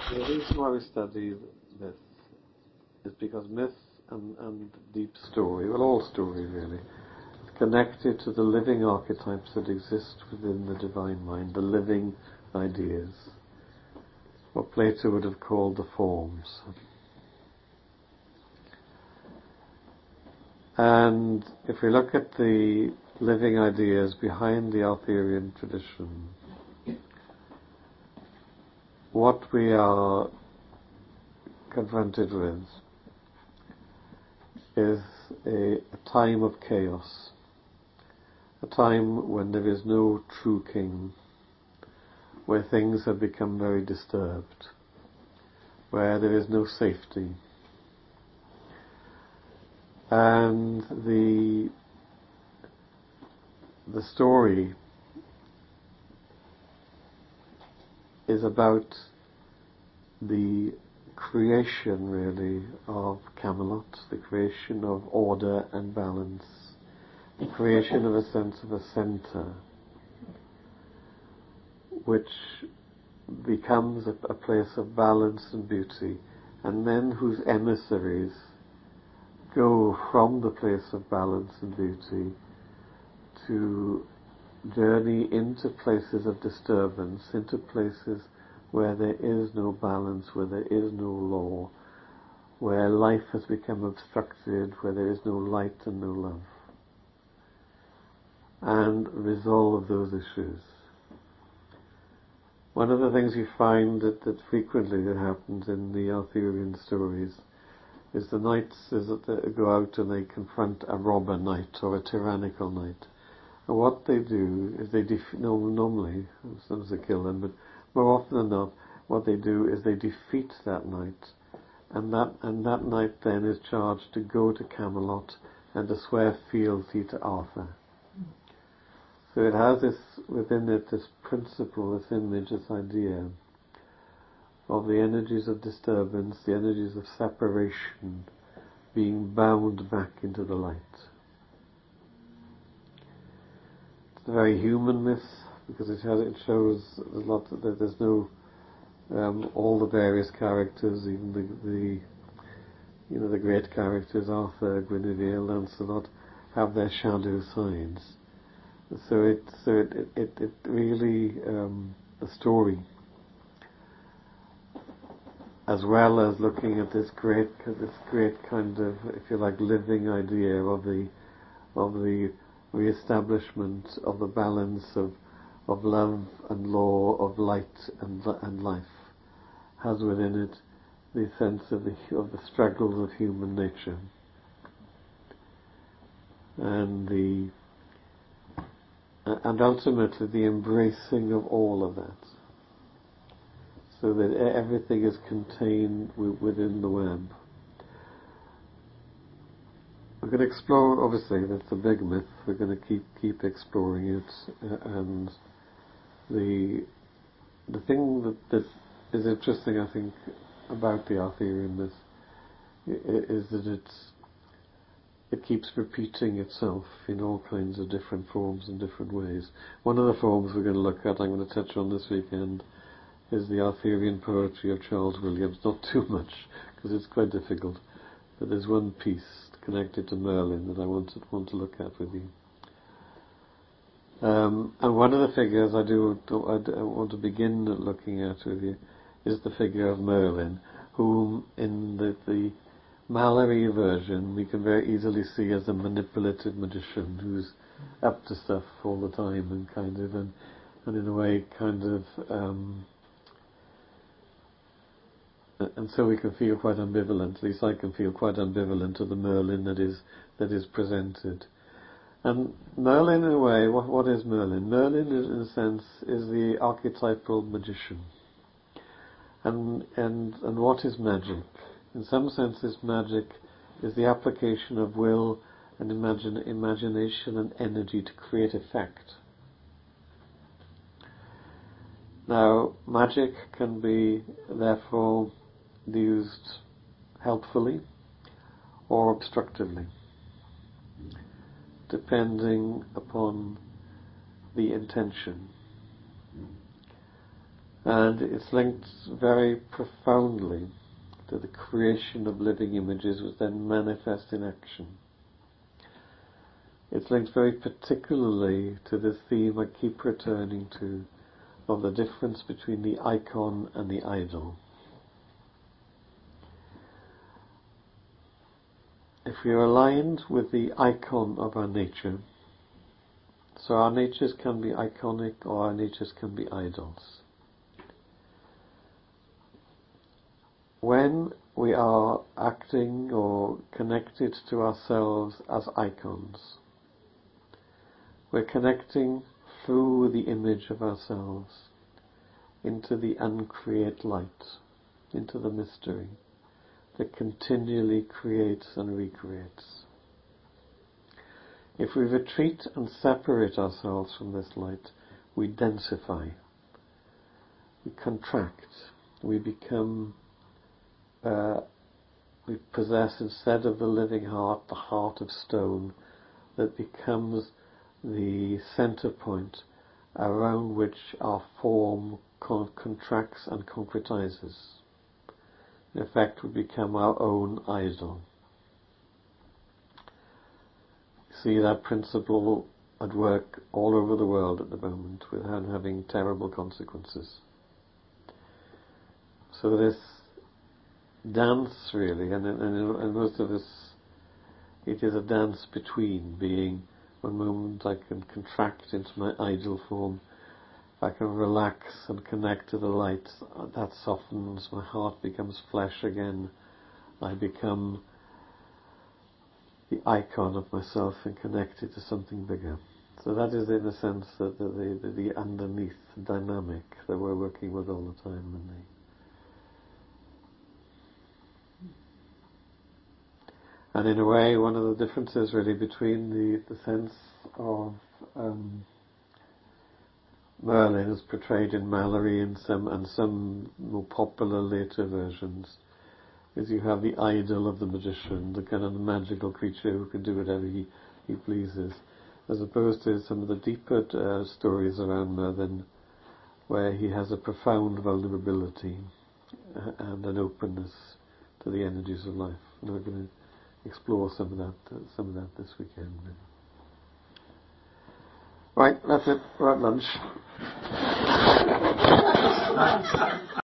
The reason why we study myth is because myth and deep story, well, all story really, is connected to the living archetypes that exist within the divine mind, the living ideas, what Plato would have called the forms. And if we look at the living ideas behind the Arthurian tradition, what we are confronted with is a time of chaos, a time when there is no true king, where things have become very disturbed, where there is no safety. And the story is about the creation, really, of Camelot, the creation of order and balance, the creation of a sense of a centre, which becomes a place of balance and beauty, and men whose emissaries go from the place of balance and beauty to journey into places of disturbance, into places where there is no balance, where there is no law, where life has become obstructed, where there is no light and no love, and resolve those issues. One of the things you find that frequently that happens in the Arthurian stories is the knights that go out and they confront a robber knight or a tyrannical knight. And what they do is normally, sometimes they kill them, but more often than not, what they do is they defeat that knight, and that knight then is charged to go to Camelot and to swear fealty to Arthur. So it has within it this principle, this image, this idea of the energies of disturbance, the energies of separation being bound back into the light. It's a very human myth because it shows a lot that there's no all the various characters, even the great characters, Arthur, Guinevere, Lancelot, have their shadow sides. So it really the story, as well as looking at this great kind of, if you like, living idea of the re-establishment of the balance of love and law, of light and life, has within it the sense of the struggles of human nature and ultimately the embracing of all of that, so that everything is contained within the web. We're going to explore, obviously, that's a big myth. We're going to keep exploring it, and the thing that is interesting, I think, about the Arthurian myth is that it keeps repeating itself in all kinds of different forms and different ways. One of the forms we're going to look at, I'm going to touch on this weekend, is the Arthurian poetry of Charles Williams. Not too much, because it's quite difficult, but there's one piece connected to Merlin that I want to look at with you. And one of the figures I want to begin looking at with you is the figure of Merlin, whom in the Malory version we can very easily see as a manipulative magician who's up to stuff all the time and in a way and so we can feel quite ambivalent. At least I can feel quite ambivalent to the Merlin that is presented. And Merlin, in a way, what is Merlin? Merlin, in a sense, is the archetypal magician. And what is magic? In some senses, magic is the application of will and imagination and energy to create effect. Now, magic can be, therefore, used helpfully or obstructively, depending upon the intention. And it's linked very profoundly to the creation of living images which then manifest in action. It's linked very particularly to this theme I keep returning to of the difference between the icon and the idol. If we are aligned with the icon of our nature, so our natures can be iconic or our natures can be idols. When we are acting or connected to ourselves as icons, we're connecting through the image of ourselves into the uncreate light, into the mystery that continually creates and recreates. If we retreat and separate ourselves from this light, we densify, we contract, we become, we possess, instead of the living heart, the heart of stone that becomes the center point around which our form contracts and concretizes. In effect, we become our own idol. See that principle at work all over the world at the moment, with having terrible consequences. So this dance really, and most of this, it is a dance between being, one moment I can contract into my idol form, if I can relax and connect to the light, that softens, my heart becomes flesh again, I become the icon of myself and connected to something bigger. So that is, in a sense, the underneath dynamic that we're working with all the time. And in a way, one of the differences really between the sense of Merlin as portrayed in Malory and some more popular later versions is you have the idol of the magician, the kind of magical creature who can do whatever he pleases, as opposed to some of the deeper stories around Merlin where he has a profound vulnerability and an openness to the energies of life. And we're going to explore some of that this weekend. Right, that's it. We're at lunch.